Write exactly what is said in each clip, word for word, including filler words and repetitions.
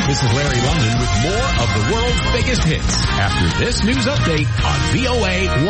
This is Larry London with more of the world's biggest hits after this news update on V O A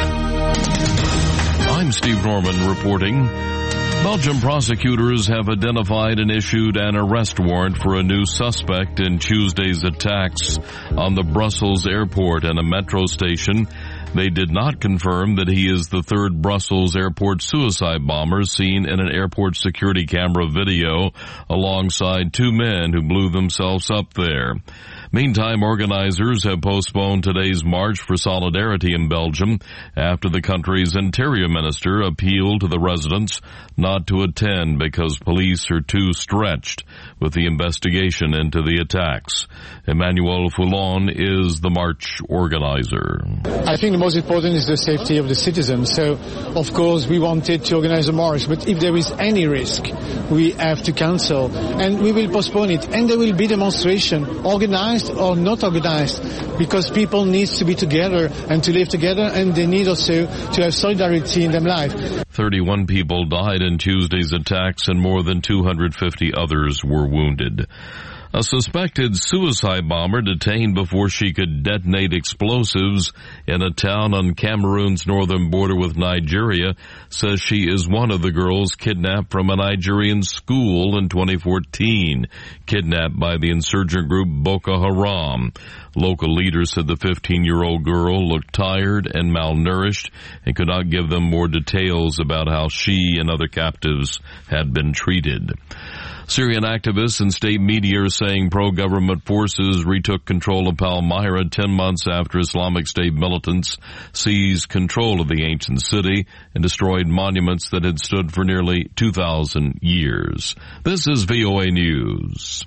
one. I'm Steve Norman reporting. Belgian prosecutors have identified and issued an arrest warrant for a new suspect in Tuesday's attacks on the Brussels airport and a metro station. They did not confirm that he is the third Brussels airport suicide bomber seen in an airport security camera video alongside two men who blew themselves up there. Meantime, organizers have postponed today's March for Solidarity in Belgium after the country's interior minister appealed to the residents not to attend because police are too stretched with the investigation into the attacks. Emmanuel Foulon is the march organizer. I think the most important is the safety of the citizens. So, of course, we wanted to organize a march, but if there is any risk, we have to cancel. And we will postpone it. And there will be demonstration, organized or not organized, because people need to be together and to live together, and they need also to have solidarity in their life. thirty-one people died in Tuesday's attacks and more than two hundred fifty others were wounded. A suspected suicide bomber detained before she could detonate explosives in a town on Cameroon's northern border with Nigeria says she is one of the girls kidnapped from a Nigerian school in twenty fourteen, kidnapped by the insurgent group Boko Haram. Local leaders said the fifteen-year-old girl looked tired and malnourished and could not give them more details about how she and other captives had been treated. Syrian activists and state media are saying pro-government forces retook control of Palmyra ten months after Islamic State militants seized control of the ancient city and destroyed monuments that had stood for nearly two thousand years. This is V O A News.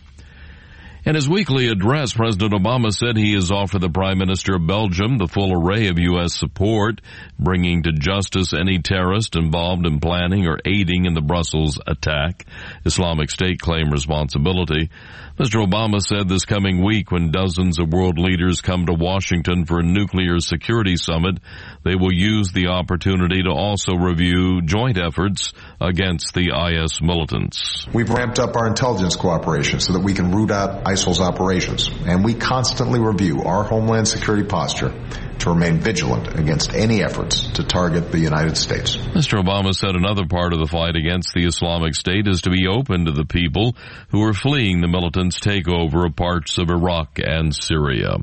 In his weekly address, President Obama said he has offered the Prime Minister of Belgium the full array of U S support, bringing to justice any terrorist involved in planning or aiding in the Brussels attack. Islamic State claimed responsibility. Mister Obama said this coming week, when dozens of world leaders come to Washington for a nuclear security summit, they will use the opportunity to also review joint efforts against the I S militants. We've ramped up our intelligence cooperation so that we can root out ISIL's operations, and we constantly review our homeland security posture to remain vigilant against any efforts to target the United States. Mister Obama said another part of the fight against the Islamic State is to be open to the people who are fleeing the militants' takeover of parts of Iraq and Syria.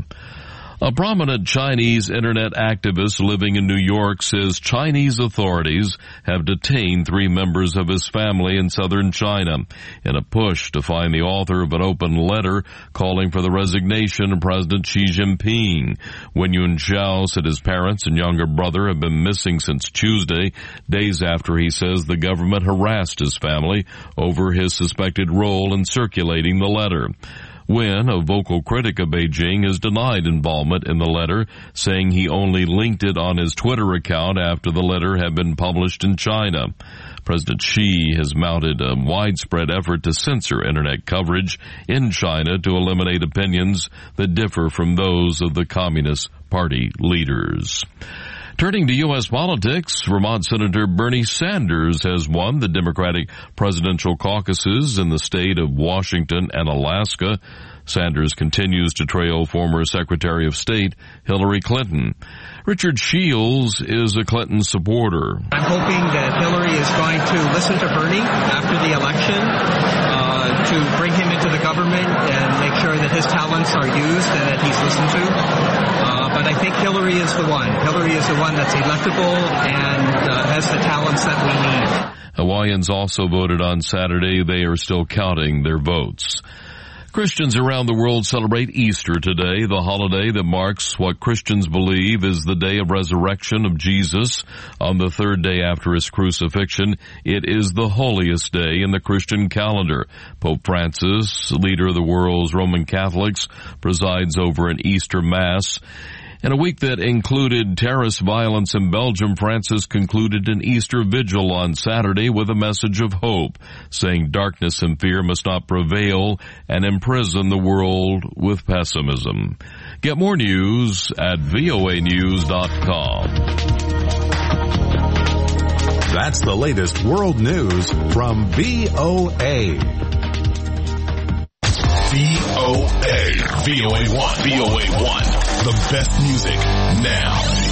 A prominent Chinese internet activist living in New York says Chinese authorities have detained three members of his family in southern China in a push to find the author of an open letter calling for the resignation of President Xi Jinping. Wen Yunxiao said his parents and younger brother have been missing since Tuesday, days after he says the government harassed his family over his suspected role in circulating the letter. Wen, a vocal critic of Beijing, has denied involvement in the letter, saying he only linked it on his Twitter account after the letter had been published in China. President Xi has mounted a widespread effort to censor internet coverage in China to eliminate opinions that differ from those of the Communist Party leaders. Turning to U S politics, Vermont Senator Bernie Sanders has won the Democratic presidential caucuses in the state of Washington and Alaska. Sanders continues to trail former Secretary of State Hillary Clinton. Richard Shields is a Clinton supporter. I'm hoping that Hillary is going to listen to Bernie after the election uh, to bring him into the government and make sure that his talents are used and that he's listened to. Uh, but I think Hillary is the one. Hillary is the one that's electable and uh, has the talents that we need. Hawaiians also voted on Saturday. They are still counting their votes. Christians around the world celebrate Easter today, the holiday that marks what Christians believe is the day of resurrection of Jesus. On the third day after his crucifixion, it is the holiest day in the Christian calendar. Pope Francis, leader of the world's Roman Catholics, presides over an Easter Mass. In a week that included terrorist violence in Belgium, Francis concluded an Easter vigil on Saturday with a message of hope, saying darkness and fear must not prevail and imprison the world with pessimism. Get more news at V O A news dot com. That's the latest world news from V O A. V O A. V O A one. V O A one. The best music now.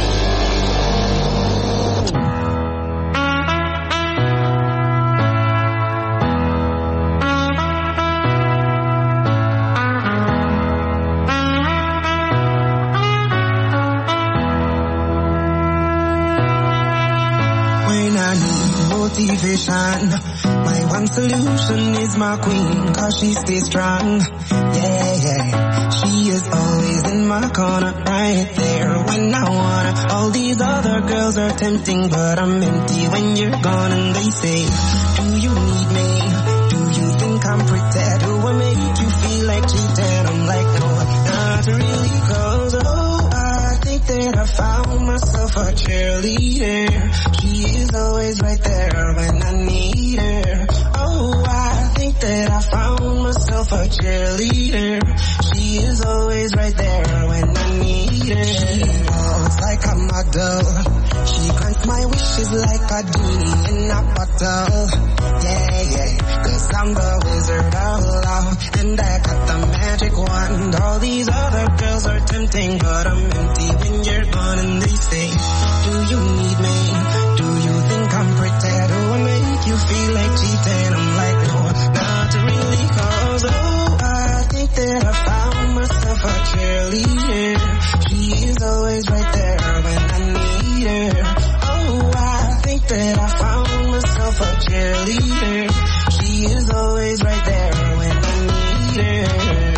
Motivation. My one solution is my queen, cause she stays strong. Yeah, yeah. She is always in my corner, right there when I wanna. All these other girls are tempting, but I'm empty when you're gone. And they say, do you need me? Do you think I'm pretty? Do I make you feel like cheating? I'm like, no, not really, cause oh, I think that I found myself a cheerleader. She is always right there when I need her. Oh, I think that I found myself a cheerleader. She is always right there when I need her. She walks like a model. She grants my wishes like a genie in a bottle. Yeah, yeah, cause I'm the wizard of love, and I got the magic wand. All these other girls are tempting, but I'm empty when you're gone. And they say, do you need me? Do you think I'm pretty? Do I make you feel like cheating? I'm like, no, not really, cause oh, I think that I found myself a cheerleader. She is always right there when I need her. Oh, I think that I found myself a cheerleader. She is always right there when I need her.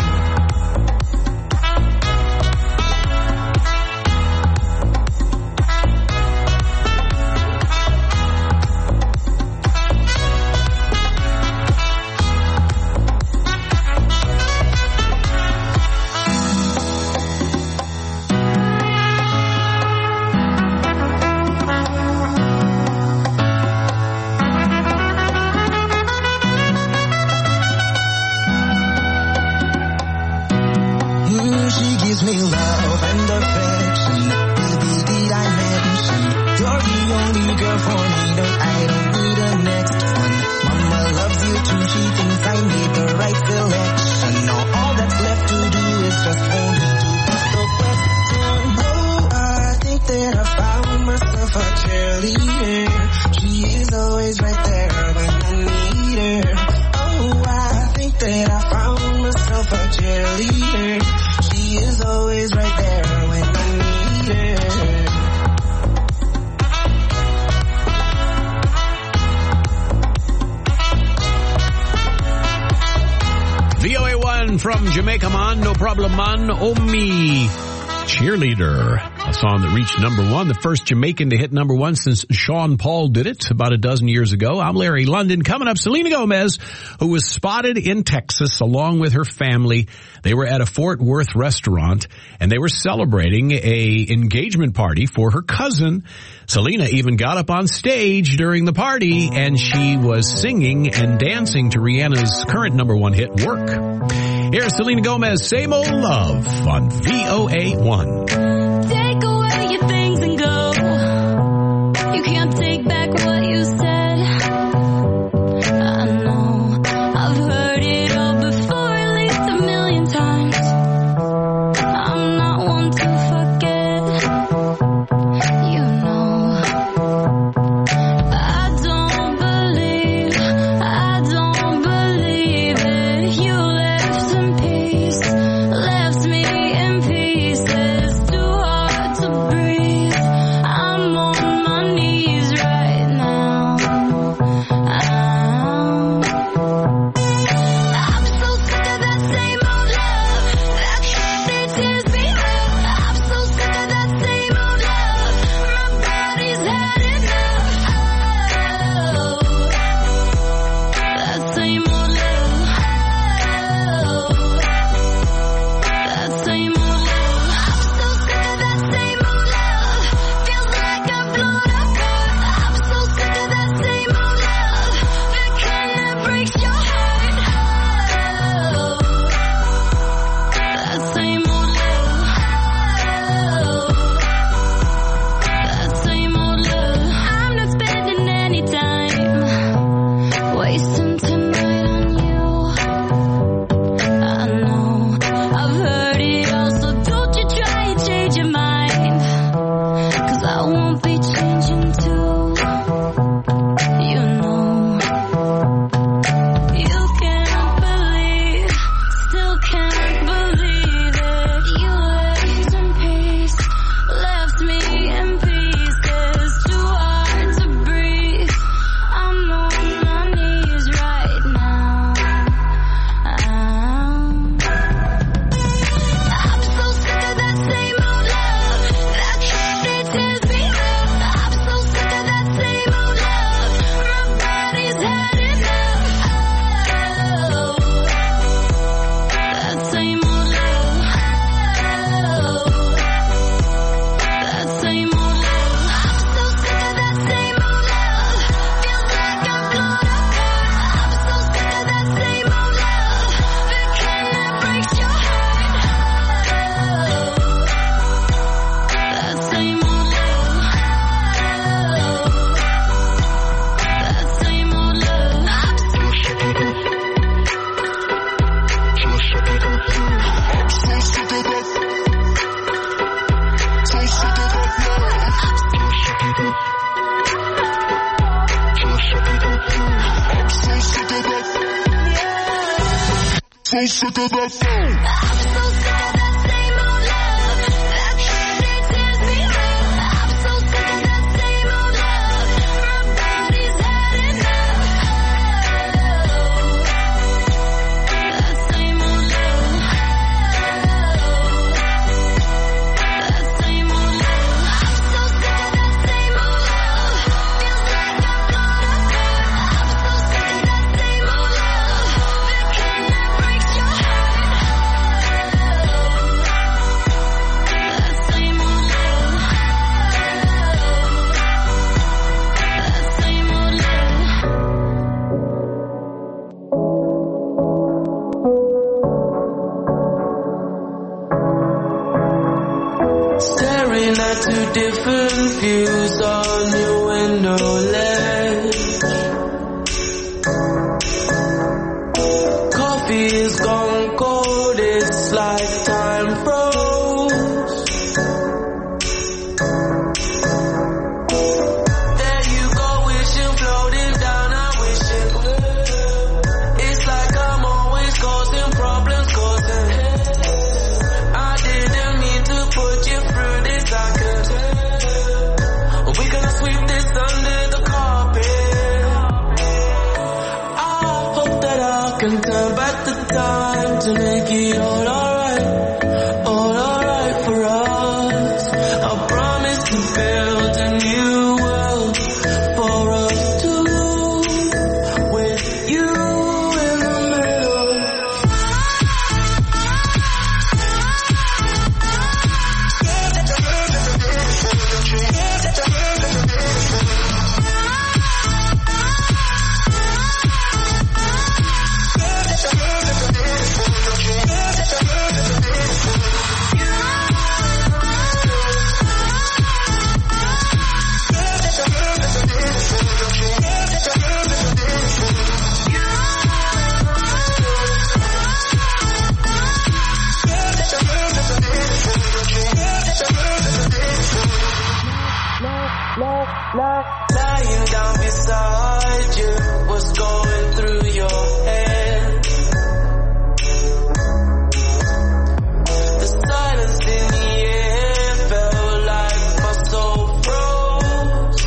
From Jamaica Man, No Problem Man, Oh Me, Cheerleader, a song that reached number one, the first Jamaican to hit number one since Sean Paul did it about a dozen years ago. I'm Larry London. Coming up, Selena Gomez, who was spotted in Texas along with her family. They were at a Fort Worth restaurant, and they were celebrating a engagement party for her cousin. Selena even got up on stage during the party, and she was singing and dancing to Rihanna's current number one hit, Work. Here's Selena Gomez, Same Old Love on V O A one. Take away your things and go. You can't take back what you said. I know I've heard it all before, at least a million times. I'm not one to forget. You know I don't believe, I don't believe it. You left in peace, left me in pieces. Do so sick of that phone. I'm so sick of that same old love. That candy tears me up. I'm so sick of that same old love. My body's had enough. That same old love. That same old love. I'm so sick of that same old love. Feels like I'm gonna burn. I'm so sick of that same old love. The kind that breaks your heart. That same old love. That same old love. Staring at two different views on your window ledge. Coffee is gone cold, it's like time froze. There you go, wishing, floating down, I wish it would. It's like I'm always causing problems, causing. I didn't mean to put you through this, I could tell. We're gonna sweep this under the carpet. I hope that I can turn back the time to make it all alright, all alright for us. I promise to build a new world for us two, with you in the middle. Lying down beside you, what's going through your head? The silence in the air felt like my soul froze.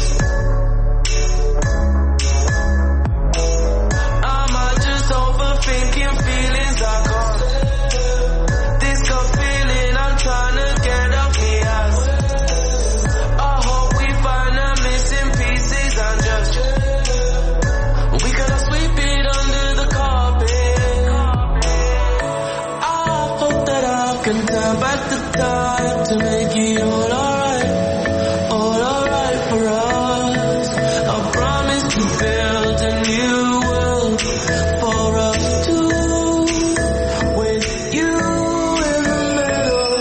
Am I just overthinking feelings I can't? This gut feeling I'm trying to get off me ass. I hope we find the missing pieces and just we gonna sweep it under the carpet. I hope that I can turn back the time to make it all alright, all alright for us. I promise to build a new world for us two, with you in the middle.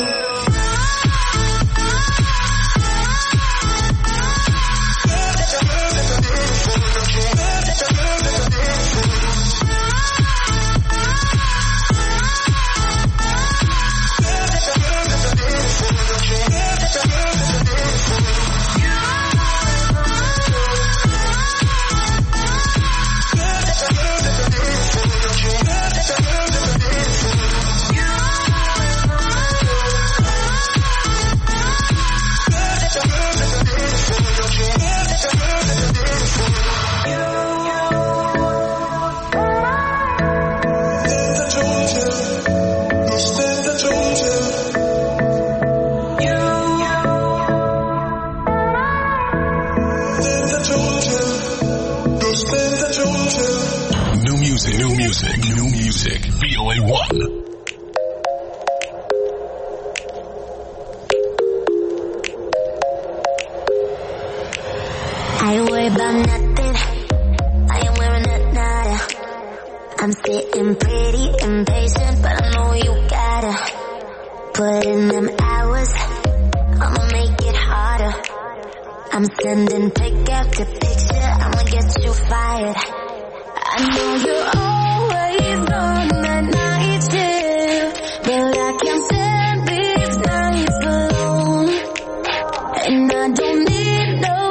New music, new music, new music. V O A one. I worry about nothing. I am wearing a nada. I'm sitting pretty impatient, but I know you gotta put in them hours. I'ma make it harder. I'm sending pic after picture. I'ma get you fired. I know you're always on that night shift, but I can't stand these nights alone. And I don't need no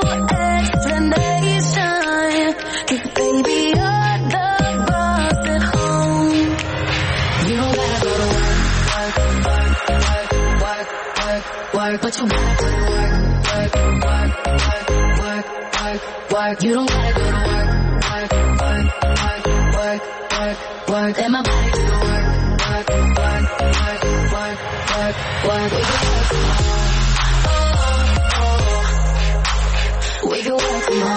explanation, 'cause baby you're the boss at home. You don't gotta go to work, work, work, work, work, work, work, but you gotta go to work, work, work, work, work, work, work. You don't gotta go to work, work, work, work, work, work, work. Let my body do the work, work, work, work, work, work, work. We can work from home.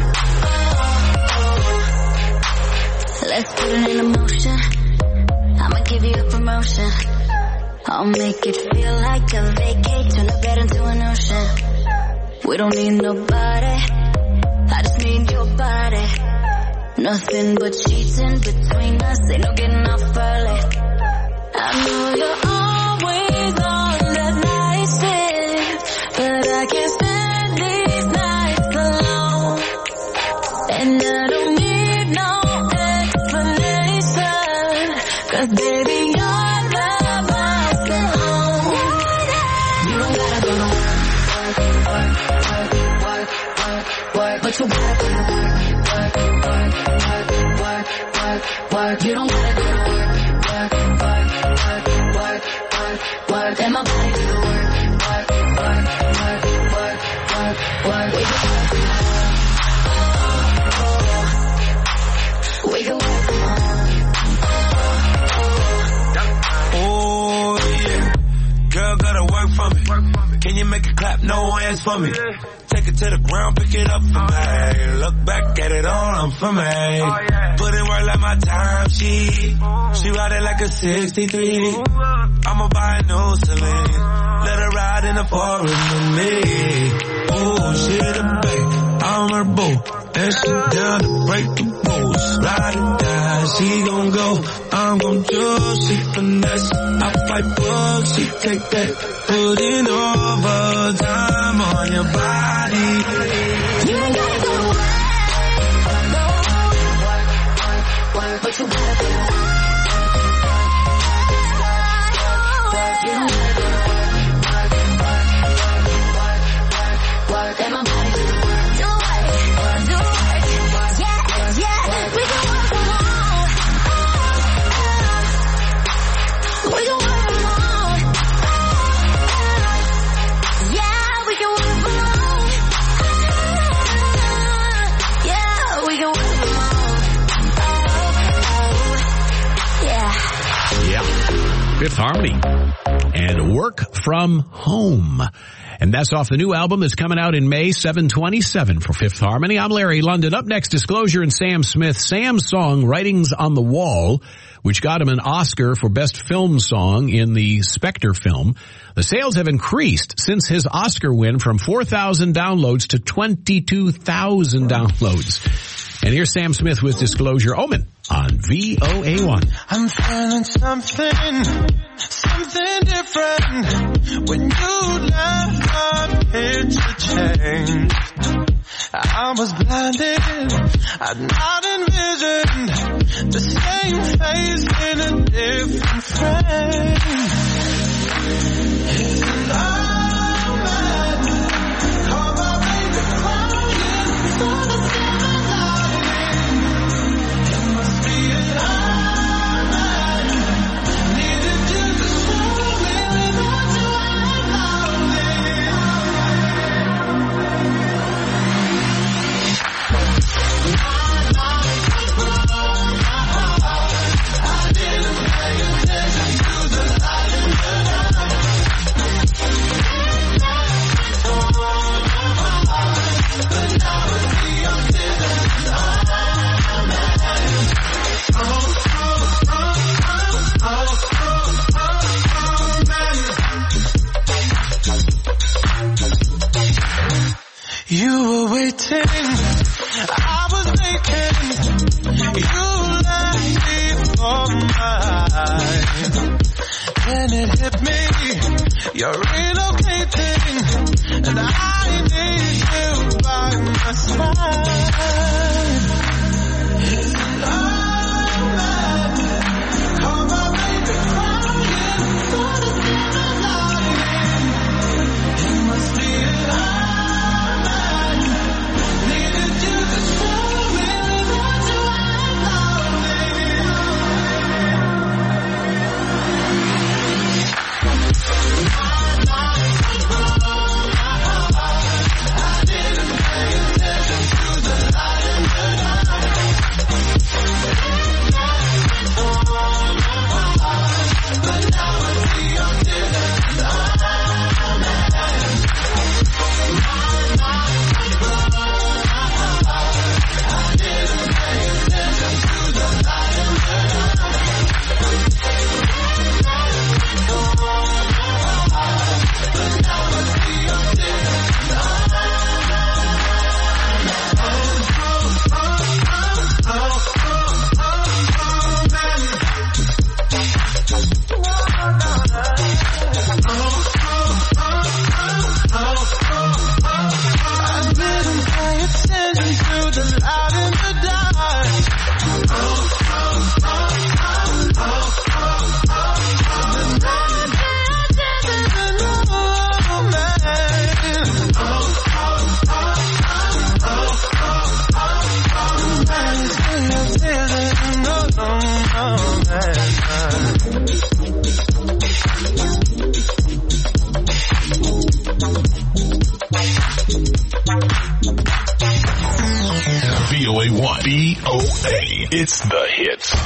Let's put it in motion. I'ma give you a promotion. I'll make it feel like a vacate. Turn the bed into an ocean. We don't need nobody. I just need your body. Nothing but cheating between us. Ain't no getting off early. I know you're always on the night shift, but I can't stand these nights alone. And I don't need no explanation, 'cause baby you're the boss at home. You don't gotta go to work, work, work, work, work, work, but you gotta go to work, work, work, work, work, work, work. You don't gotta go to work, work, work, work, work, work, work. Let my body do the work, work, work, work, work, work, work. We can work from home. We can work from home. Oh yeah, girl gotta work for me. Can you make it clap? No hands for me. Take it to the ground, pick it up for me. Look back at it all, I'm for me. Put in work like my time sheet. She ride it like a sixty-three. I'ma buy a new Celine. Let her ride in the forest with me. Oh, she the babe, I'm her boo. And she down to break the rules. Ride or die, she gon' go. I'm gon' do, she finesse. I fight bugs, she take that. Put in overtime on your body. You ain't gotta go to work, work, work, work, but you gotta go to work. You don't gotta go to work, work, work, work, work, work. Let my body do the work. Do it, do it, yeah, yeah. We can work from home. We can work from home. Yeah, we can work from home. Yeah, we can work from home. Yeah. Yeah. Fifth Harmony and Work From Home. And that's off the new album that's coming out in May, seven twenty-seven for Fifth Harmony. I'm Larry London. Up next, Disclosure and Sam Smith. Sam's song, Writings on the Wall, which got him an Oscar for Best Film Song in the Spectre film. The sales have increased since his Oscar win from four thousand downloads to twenty-two thousand downloads. And here's Sam Smith with Disclosure. Omen on V O A one. I'm feeling something, something different. When you left, my picture changed. I was blinded, I'd not envisioned the same face in a different frame. It's an omen, call my baby crying for the seven lighting. It must be an omen, needed you to show me without you I'm lonely. I didn't pay attention to the light in the You were waiting, I was thinking, you left me for mine. Then it hit me, you're relocating, and I need you by my side. It's an omen, call my baby crying for the seven lighting. It must be an omen. V O A. It's the hits.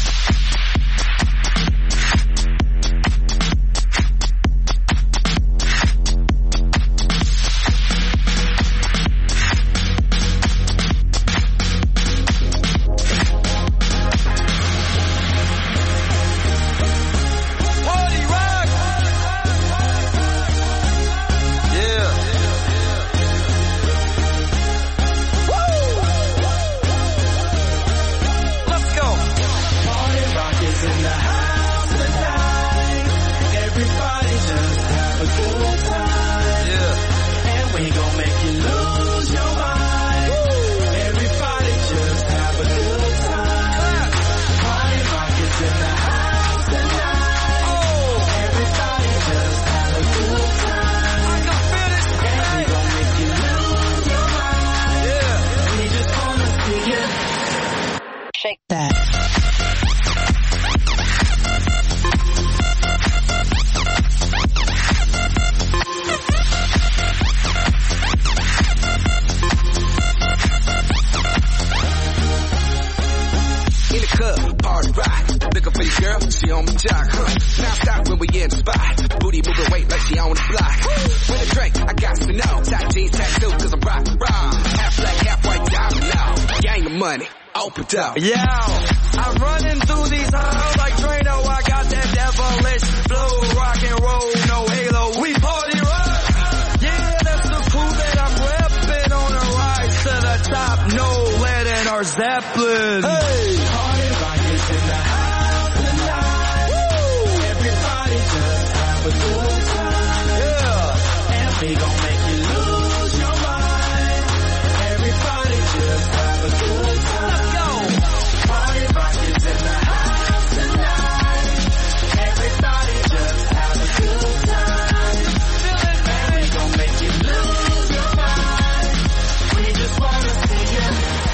Yeah, I'm running through these halls like Drano. I got that devilish flow, rock and roll, no halo. We party rock. Yeah, that's the crew that I'm repping on a rise to the top. No lead in our Zeppelin. Hey, party rock is in the house tonight. Woo! Everybody just have a good time. Yeah, and we gon' make you lose your mind. Everybody just have a good time. Let's go. Party rock is in the house tonight. Everybody just have a good time. Feel it, man. We gon' make you lose your mind. We just wanna see you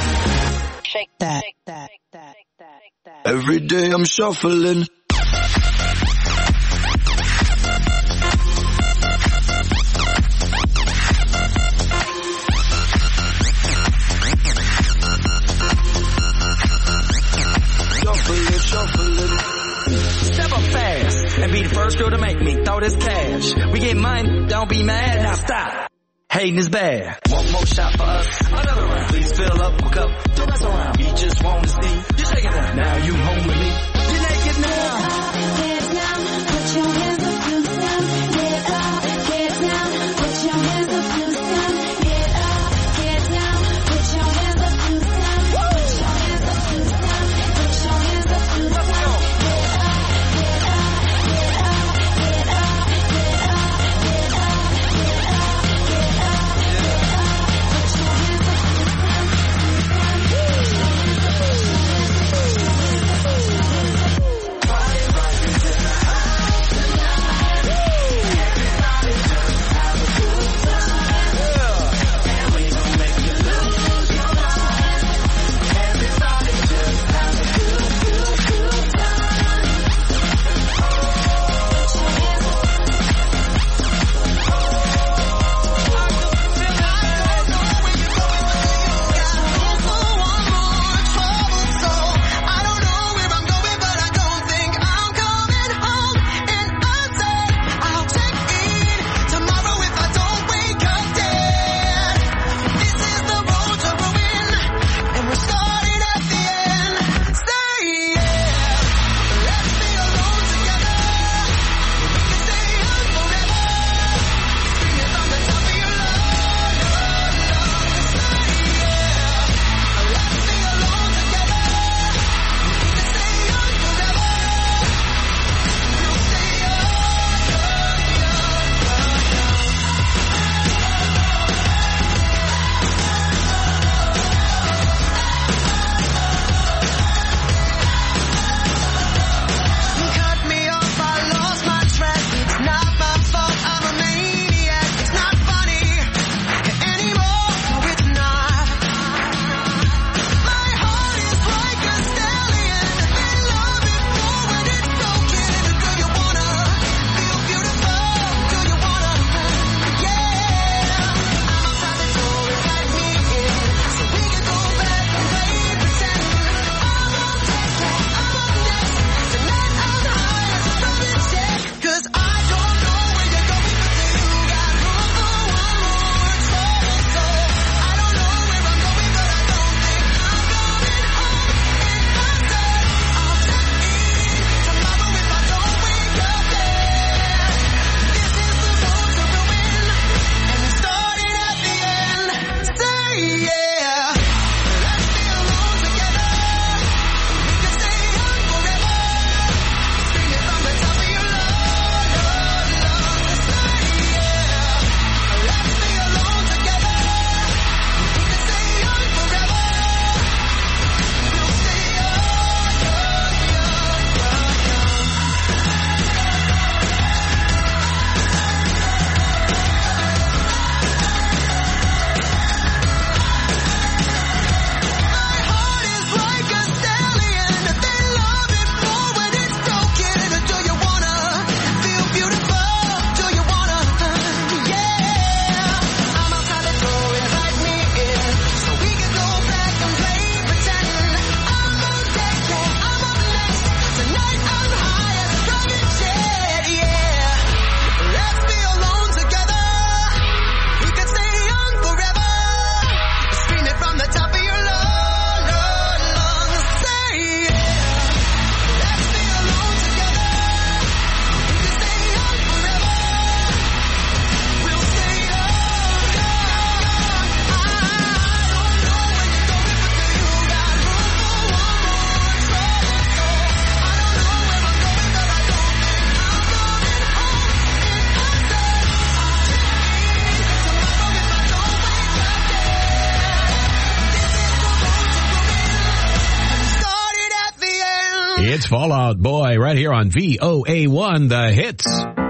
shake that, shake that, shake that, shake that, shake that. Every day I'm shuffling. Shuffling, shuffling. Step up fast and be the first girl to make me throw this cash. We get money, don't be mad, now stop. Hating is bad. One more shot for us, another round. Please fill up my cup, don't mess around. We just wanna see you shake it down. Now you home with me. You're naked now. Get down, put your hands up to the sound. Get up, get down, put your hands up to the sound. Get up, get down, put your hands up to the sound. Put your hands up to the sound. Put your hands up to the sound. It's Fall Out Boy right here on V O A one, The Hits.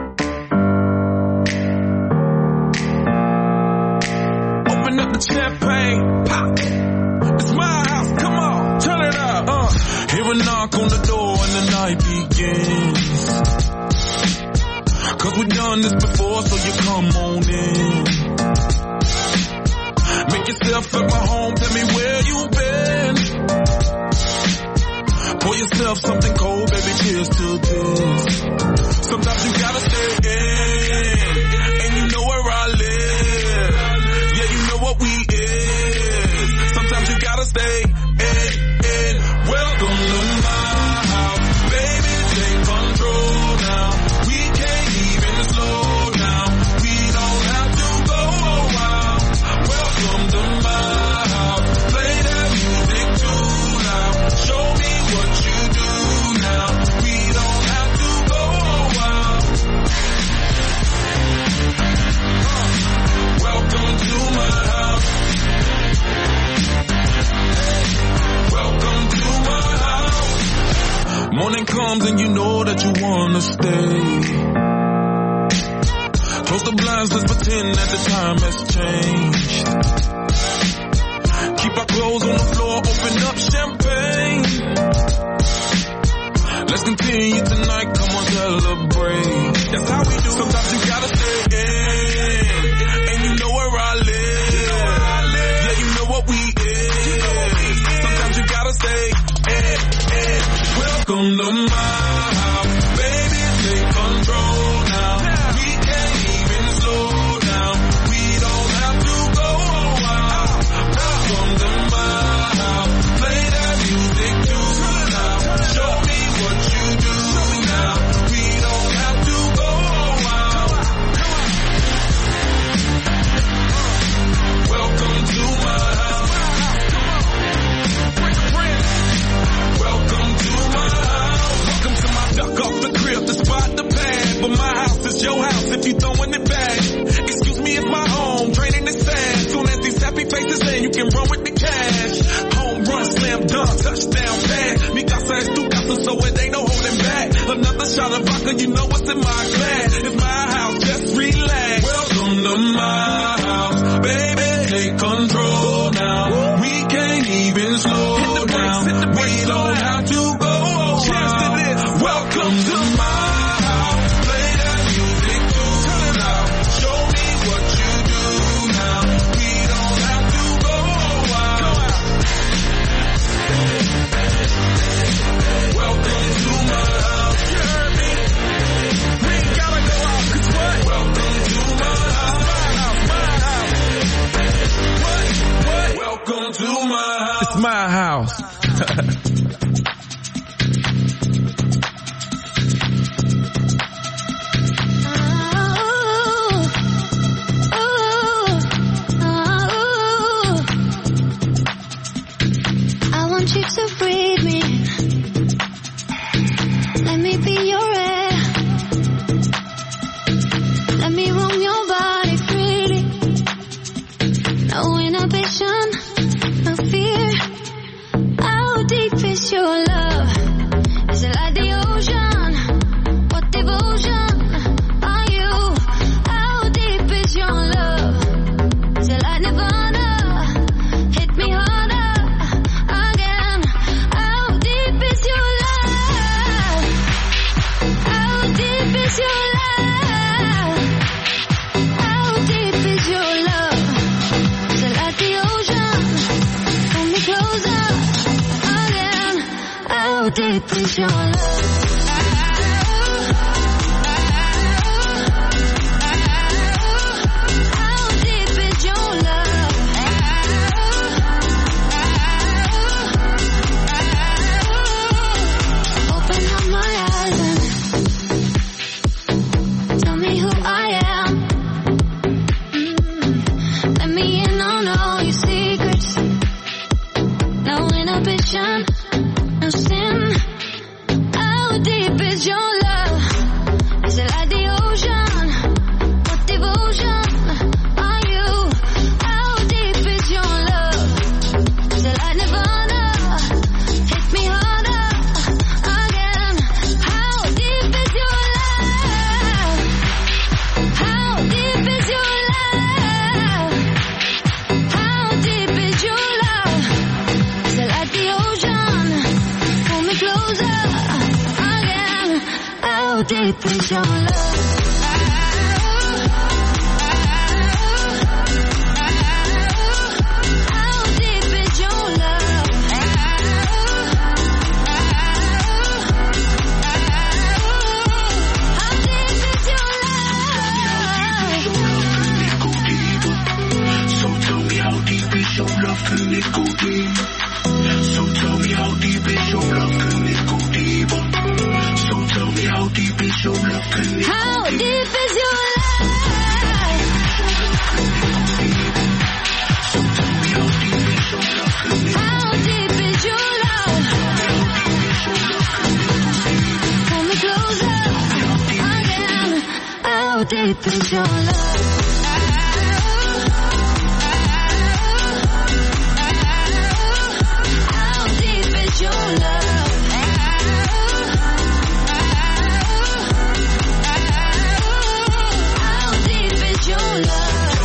Open up the champagne, pop. It's my house, come on, turn it up. Uh, hear a knock on the door and the night begins. Cause we've done this before, so you come on in. Make yourself at my home, tell me where you've been. Pour yourself something cold, baby, cheers to this. Sometimes you gotta stay in, and you know where I live. Yeah, you know what we is. Sometimes you gotta stay in, in. Welcome to my house, baby, take control now. We can't even slow down. We don't have to go a while. Welcome to my house, play that music too loud. Show me what you do now. We don't have to go a while. Welcome to my house. Welcome to my house. Morning comes and you know that you wanna stay. Close the blinds, let's pretend that the time has changed. Keep our clothes on the floor, open up champagne. Let's continue tonight, come on, celebrate. That's how we do. Sometimes you gotta stay in, and you know where I live. Yeah, you know what we is. Sometimes you gotta stay in, in. Welcome to my house, baby, take control now. We can't even slow down. We don't have to go a while. Welcome to my house, play that music too loud. Show me what you do now. We don't have to go a while. Welcome to my house. Welcome to my house. Welcome to my duck off the crib, the spot, the pad. But my house is your house if you throwing it back. Excuse me, it's my home, draining the sand. Soon as these happy faces in, you can run with the cash. Home run, slam dunk, touchdown pass. Mi casa es tu casa, so it ain't no holding back. Another shot of vodka, you know what's in my glass. It's my house, just relax. Welcome to my house, baby, take control now. We can't even slow down. We don't have to go a while. Welcome to my house, play that music too loud. Show me what you do now. We don't have to go a while. Welcome to my house. You heard me? We ain't gotta go out, 'cause what? Welcome to my house, my house, my house. What? What? Welcome to my house. It's my house. I want you to breathe me. Let me be your air. Let me roam your body freely. No inhibition, no fear. How deep is your love? Is it like the ocean? What devotion are you? How deep is your love? Is it like Nirvana? Hit me harder again. How deep is your love? How deep is your love? How deep is your love? Is it like the ocean? Pull me closer again. How deep is your love? How deep is your love? Open up my eyes and tell me who I am. Mm. Let me in on all your secrets. No inhibition, no sin. How How deep is your love? Can it go deep? So tell me how deep is your love? Can it go deep? So tell me how deep is your love? Can it How go deep? deep is your love? So tell me how deep is your love? Can it How deep is your love? Pull me closer again. How deep is your love? Your love. How deep is your love?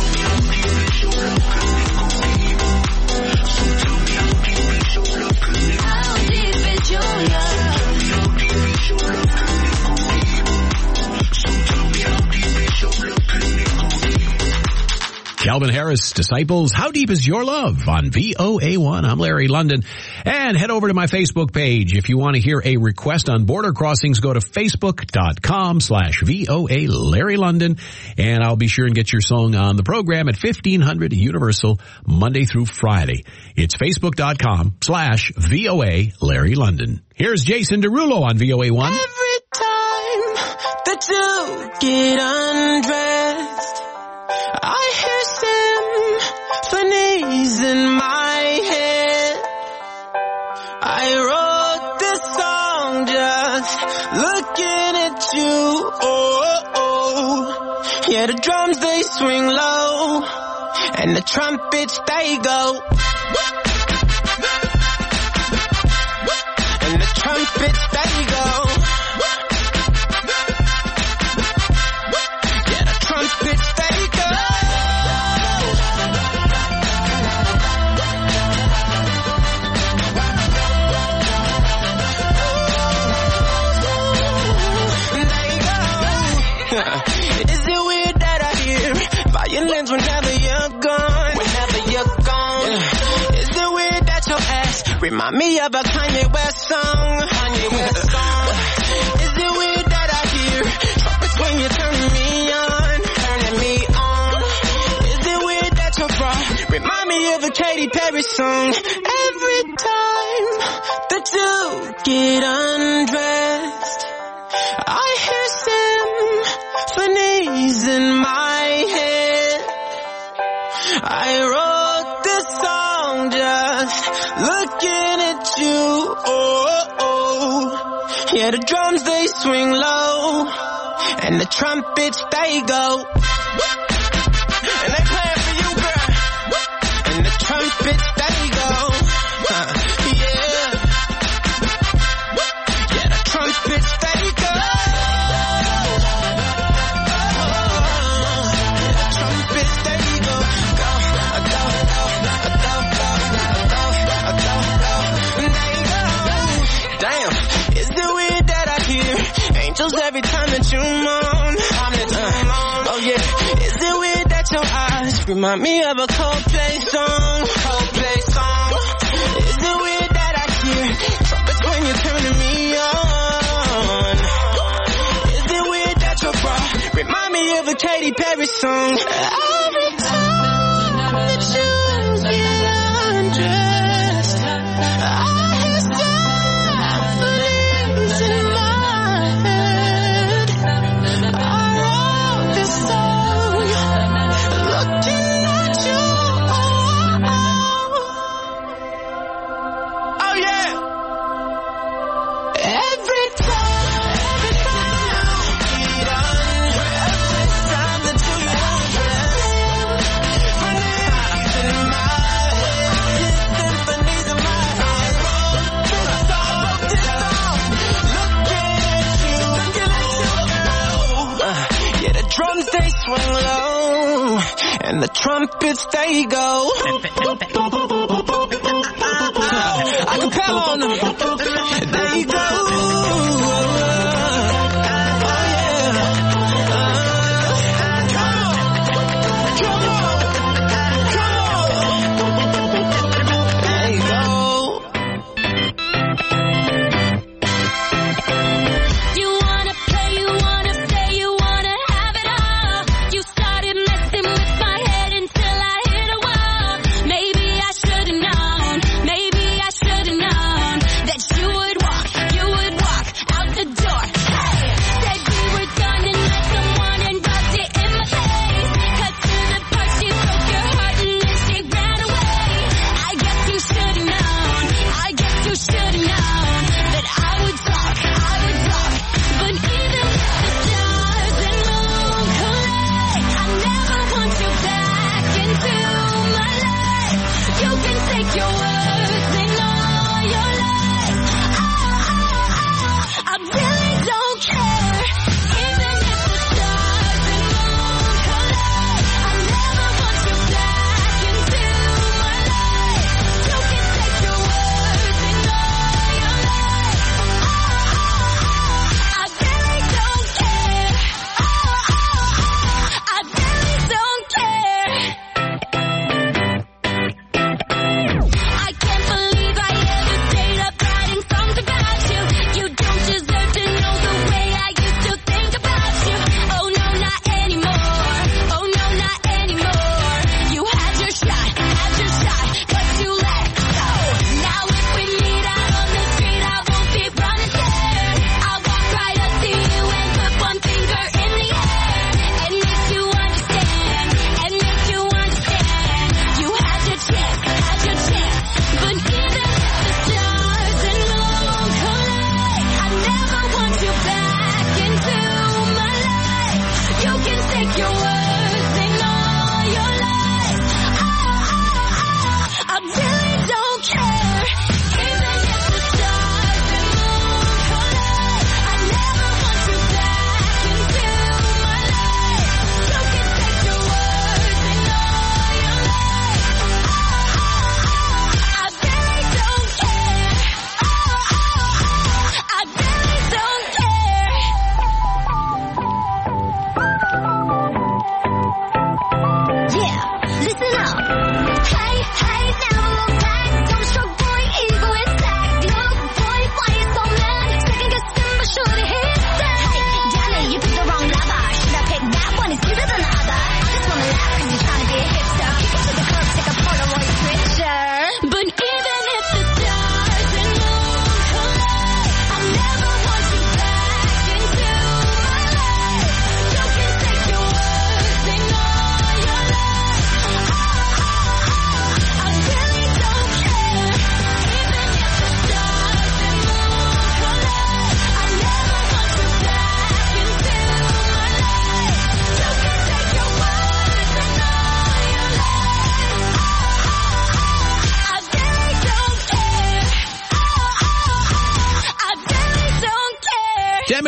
So tell me how deep is your love? Can it How deep is your love? how deep is your love? Can it go deep? So tell me how deep is your love? Can it go deep? Calvin Harris, Disciples, How Deep Is Your Love on V O A one. I'm Larry London. And head over to my Facebook page. If you want to hear a request on border crossings, go to facebook.com slash VOA Larry London. And I'll be sure and get your song on the program at fifteen hundred Universal, Monday through Friday. It's facebook.com slash VOA Larry London. Here's Jason Derulo on V O A one. Every time that you get undressed, I hear symphonies in my head. I wrote this song just looking at you. Oh, oh. Yeah, the drums they swing low and the trumpets they go. And the trumpets they go. Yeah, the trumpets they go. Is it weird that I hear violins whenever you're gone? Whenever you're gone. Yeah. Is it weird that your ass remind me of a Kanye West song? Kanye West song. Is it weird that I hear trumpets when you're turning me on? Turning me on. Is it weird that your bra remind me of a Katy Perry song? Every time that you get undressed, I hear symphonies in my head. I wrote this song just looking at you. Oh, oh. Yeah, the drums they swing low and the trumpets they go. And they play it for you, girl. And the trumpets they go. Uh, yeah. Yeah, the trumpets they go. Angels every time that you moan. Uh, oh yeah. Is it weird that your eyes remind me of a Coldplay song? Coldplay song. Is it weird that I hear trumpets when you're turning me on? Is it weird that your bra remind me of a Katy Perry song? Every time that you get undressed, I hear symphonies in my swing low and the trumpets they go. A cappella on them. There you go.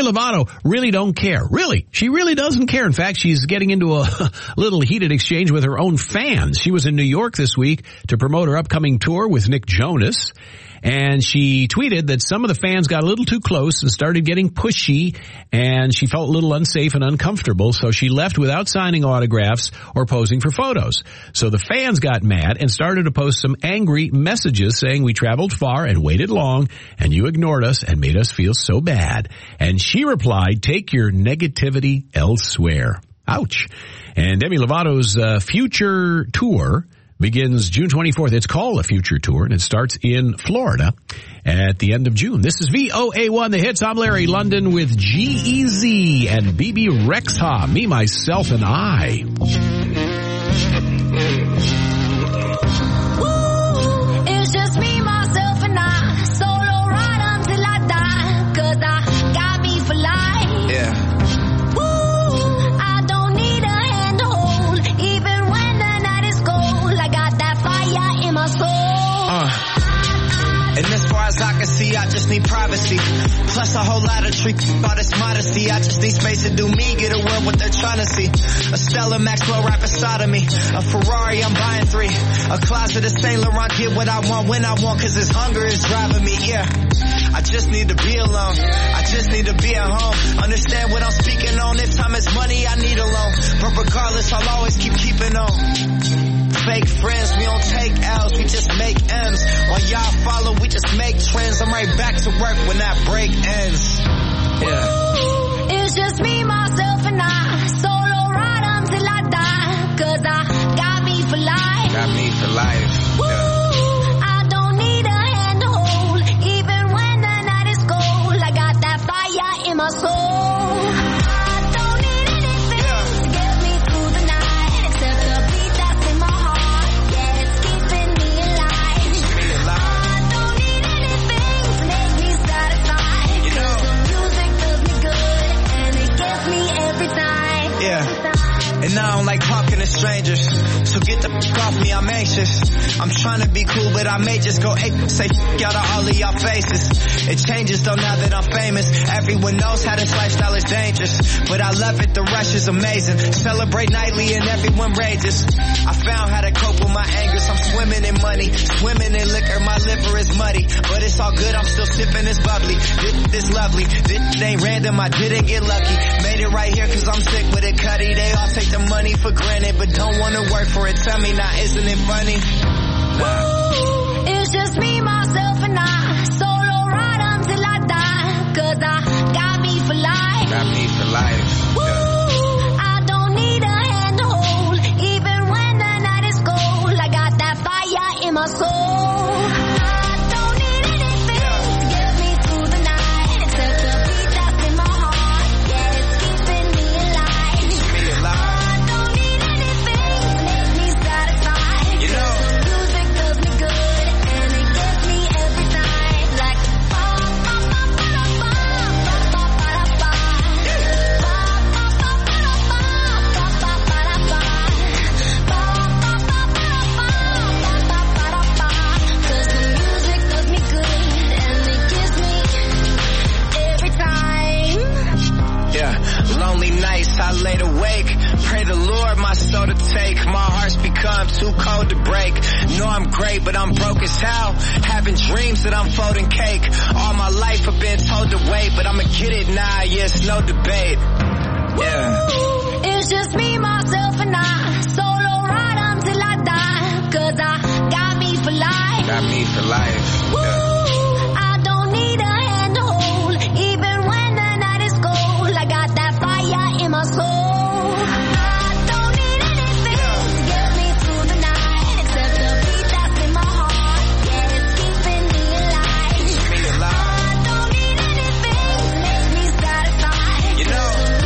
Demi Lovato really don't care. Really. She really doesn't care. In fact, she's getting into a little heated exchange with her own fans. She was in New York this week to promote her upcoming tour with Nick Jonas. And she tweeted that some of the fans got a little too close and started getting pushy, and she felt a little unsafe and uncomfortable, so she left without signing autographs or posing for photos. So the fans got mad and started to post some angry messages saying we traveled far and waited long, and you ignored us and made us feel so bad. And she replied, take your negativity elsewhere. Ouch. And Demi Lovato's uh, future tour begins June twenty-fourth. It's called a Future Tour, and it starts in Florida at the end of June. This is V O A one, The Hits. I'm Larry London with G E Z and B B Rexha, Me, Myself, and I. Woo, it's just me, myself, and I. Solo ride until I die, 'cause I got me for life. Yeah. And as far as I can see, I just need privacy. Plus a whole lot of treat about this modesty. I just need space to do me, get away what they're trying to see. A Stella Maxwell right beside of me. A Ferrari, I'm buying three. A closet of Saint Laurent, get what I want when I want, 'cause this hunger is driving me, yeah. I just need to be alone. I just need to be at home. Understand what I'm speaking on. If time is money, I need a loan. But regardless, I'll always keep keeping on. Fake friends, we don't take L's, we just make M's. While y'all follow, we just make trends. I'm right back to work when that break ends. Yeah. Ooh, it's just me, myself, and I. Solo ride until I die, 'cause I got me for life. Got me for life. Woo, yeah. I don't need a hand to hold, even when the night is cold. I got that fire in my soul. And I don't like talking to strangers, so get the f*** off me, I'm anxious. I'm trying to be cool, but I may just go ape, say f*** out of all of y'all faces. It changes though now that I'm famous. Everyone knows how this lifestyle is dangerous, but I love it, the rush is amazing. Celebrate nightly and everyone rages. I found how to cope with my angers. I'm swimming in money, swimming in liquor, my liver is muddy, but it's all good, I'm still sipping this bubbly. This is lovely, this ain't random, I didn't get lucky. Made it right here 'cause I'm sick with it, Cuddy. They all take the money for granted, but don't wanna work for it. Tell me now, isn't it funny? Nah. Ooh, it's just me, myself, and I. Solo ride until I die, 'cause I got me for life. Got me for life. Woo, yeah. I don't need a hand to hold, even when the night is cold. I got that fire in my soul. I laid awake, pray the Lord my soul to take. My heart's become too cold to break. Know I'm great, but I'm broke as hell. Having dreams that I'm folding cake. All my life I've been told to wait, but I'ma get it now, yeah, it's no debate. Yeah. Woo, it's just me, myself, and I. Solo ride until I die, 'cause I got me for life. Got me for life. Woo, yeah. I don't need a hand to hold, even when the night is cold. I got that fire in my soul. I don't need anything to get me through the night, except the beat that's in my heart. Yeah, it's keeping me alive. Keep me alive. I don't need anything to make me satisfied. You know,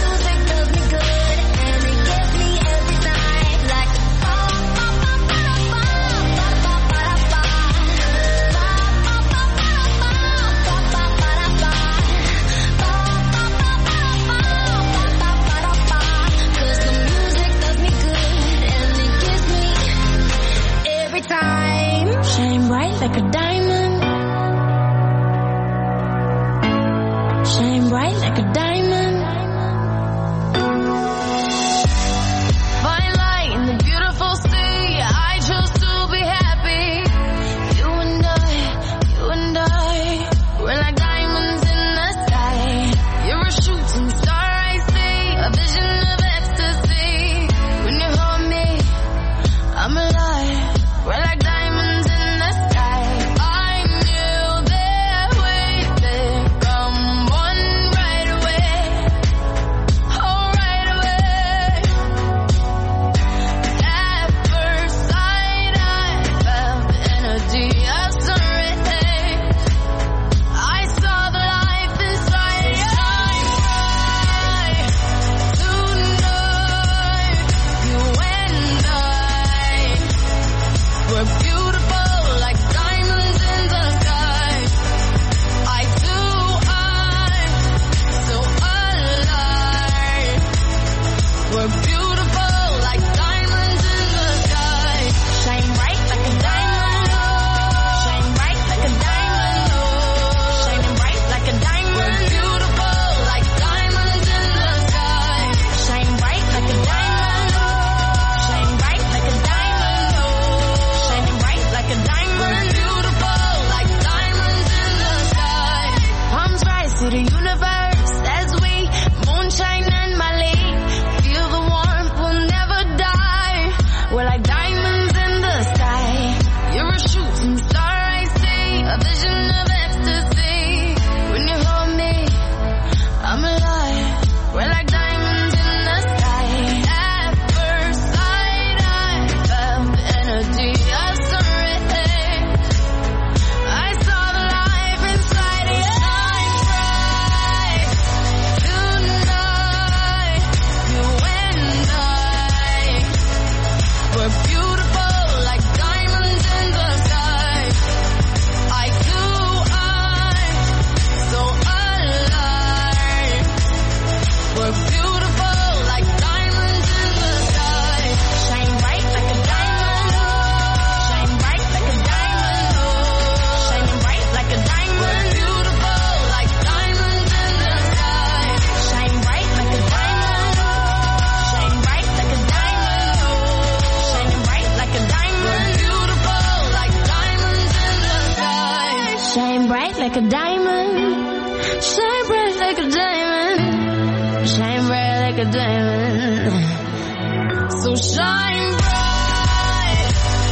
We're beautiful like diamonds in the sky. Shine bright like a diamond. Shine bright like a diamond. Shining bright like a diamond. We're beautiful like diamonds in the sky. Shine bright like a diamond. Shine bright like a diamond. Shining bright like a diamond. We're beautiful like diamonds in the sky. Palms rise to the universe as we moonshine and Mali. Feel the warmth, we'll never die. We're like diamonds in the sky. You're a shooting star I see, a vision of ecstasy. When you hold me, I'm alive. We're like diamonds in the sky. At first sight, I felt the energy of sun rays. I saw the life inside you. Shine bright tonight, you and I. We're beautiful like diamonds in the sky. Eye to eye, so alive. We're beautiful like diamonds in the sky. Shine bright like a diamond. Shine bright like a diamond. Shining bright like a diamond. We're beautiful like diamonds in the sky. Shine bright like a diamond. Shine bright like a diamond. Shining bright like a diamond. We're beautiful like diamonds in the sky. Shine bright like a diamond. Shine bright like a diamond. Shine bright like a diamond. So shine bright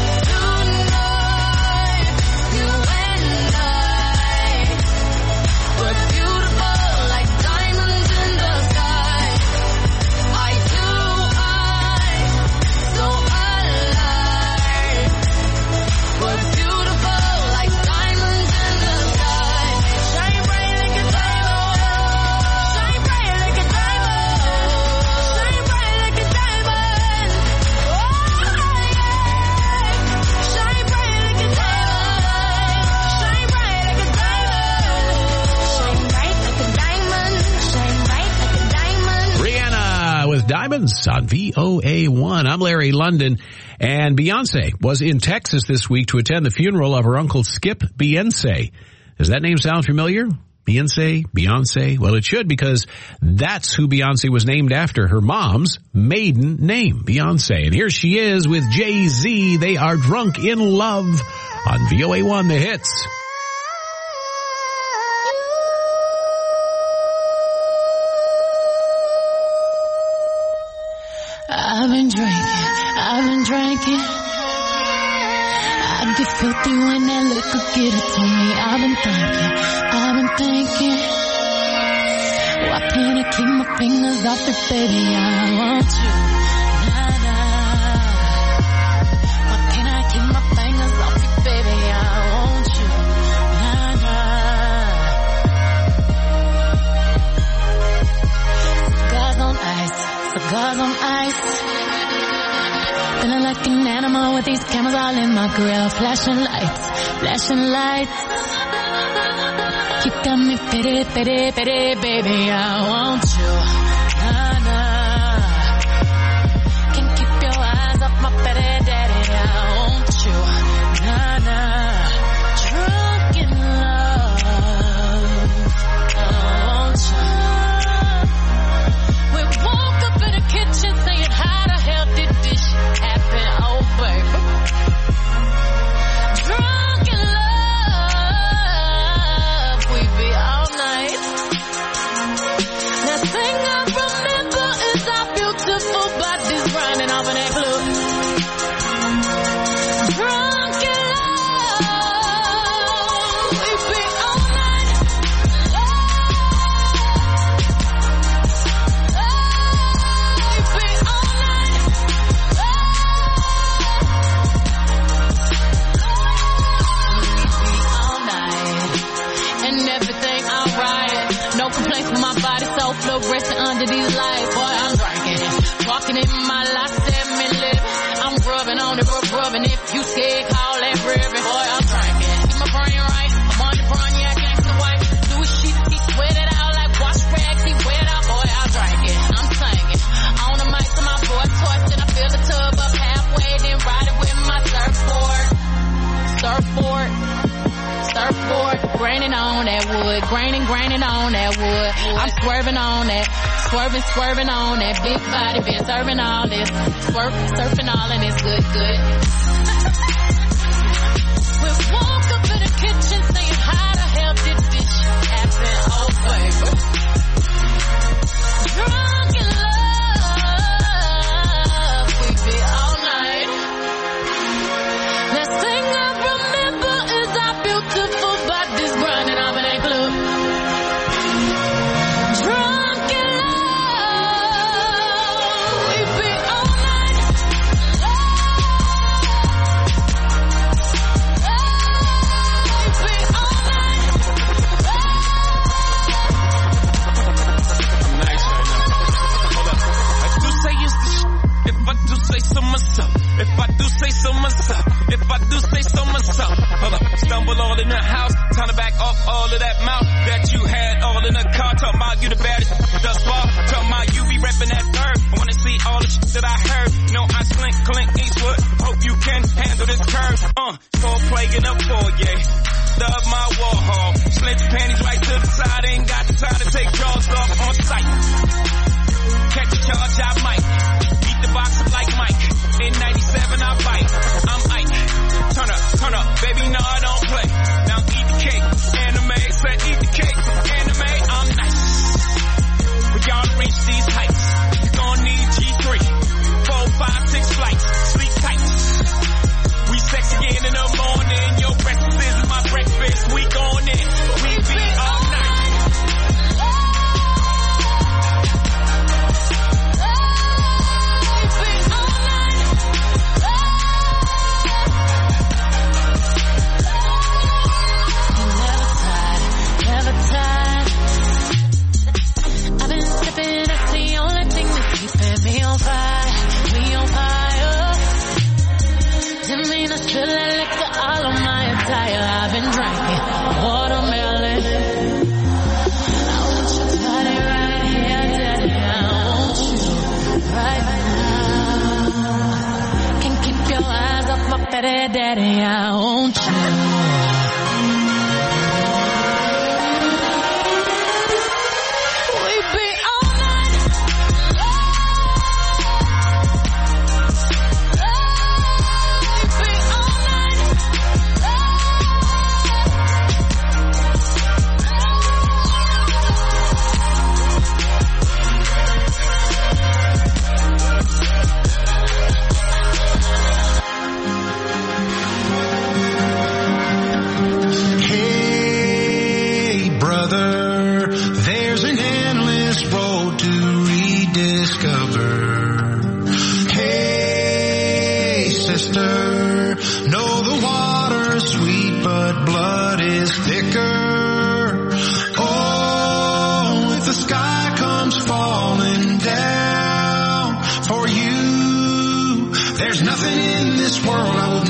tonight, you and I. We're beautiful like diamonds in the sky. Eye to eye, so alive. We're beautiful like diamonds in the sky. Shine bright like a diamond. Shine bright like a diamond. Shine bright like a diamond. Oh yeah. Shine bright like a diamond. Shine bright like a diamond. Shine bright like a diamond. Shine bright like a diamond. Rihanna with Diamonds on V O A one. I'm Larry London. And Beyonce was in Texas this week to attend the funeral of her uncle Skip Beyonce. Does that name sound familiar? Beyonce, Beyonce? Well, it should, because that's who Beyonce was named after, her mom's maiden name, Beyonce. And here she is with Jay-Z. They are drunk in love on V O A one, the hits. I've been drinking, I've been drinking. I get filthy when that liquor get it to me. I've been thinking, I've been thinking. Why can't I keep my fingers off it, baby? I want you. Nah, nah. Why can't I keep my fingers off it, baby? I want you. Nah, nah. Cigars on ice, cigars on ice. Feeling like an animal with these cameras all in my grill. Flashing lights, flashing lights. You got me pity, pity, pity, baby. I want you. Nah, nah. Can't keep your eyes off my pity, daddy. I want you. Nah, nah. Drunk in love. I want you. We woke up in the kitchen saying, how the hell did this shit happen? Oh, baby. Drunk in love. We be all night. The thing I remember is our beautiful bodies grinding off in that club. Drunk in love. We be all night. We be all night. We be all night. And everything alright. No complaints with my body, so fluorescent under these lights. Boy, I'm drinking. Walking in my life, seven lip. I'm rubbing on it, rub, rubbing. If you scared, call that ribbon. Boy, I'm drinking. Keep my brain right. I'm on the brain, yeah, gangsta white. Do a shit, he sweat it out like wash rags. He wet out, boy, I'm drinking. I'm singing. On the mic, graining, graining on that wood. I'm swerving on that, swerving, swerving on that big body. Been serving all this, swerve, surfing all and it's good, good. We woke up in the kitchen saying, how the hell did this shit happen? Oh, baby. Drunk in love, we be all night. Last thing I remember is our beautiful bodies grinding up in a club. Drunk in love, we be all night. We be all night. I'm nice right now. Hold up. I do say it's the sh- if I do say so myself. If I do say so myself. If I do say so myself. Hold up. Stumble all in the house. Time to back off all of that mouth that you had all in the car. Talking about you the baddest thus far. Talking about you be repping that third. I wanna see all the shit that I heard. No, I slink Clint Eastwood. Hope you can handle this curve. Uh, for plague in the foyer. Love my Warhol. Slid your panties right to the side. Ain't got the time to take jaws off on sight. Catch a charge, I might. Beat the box up like Mike. In ninety-seven, I bite. I'm Ike. Turn up, turn up. Baby, no, I don't play. Now eat the cake. Anime, said eat the cake. Anime, I'm nice. We gotta reach these heights. You gon' need G three. Four, five, six flights. Sleep tight. We sex again in the morning. Your breakfast is my breakfast. We going in. We be all night. Never tired. I've been sipping, that's the only thing that's keeping me on fire. Me on fire. Didn't mean to spill that liquor all on my attire. I've been drinking watermelon. I want your body right here, daddy. I want you right now. Can't keep your eyes off my fatty daddy. I want you. There's nothing in this world I would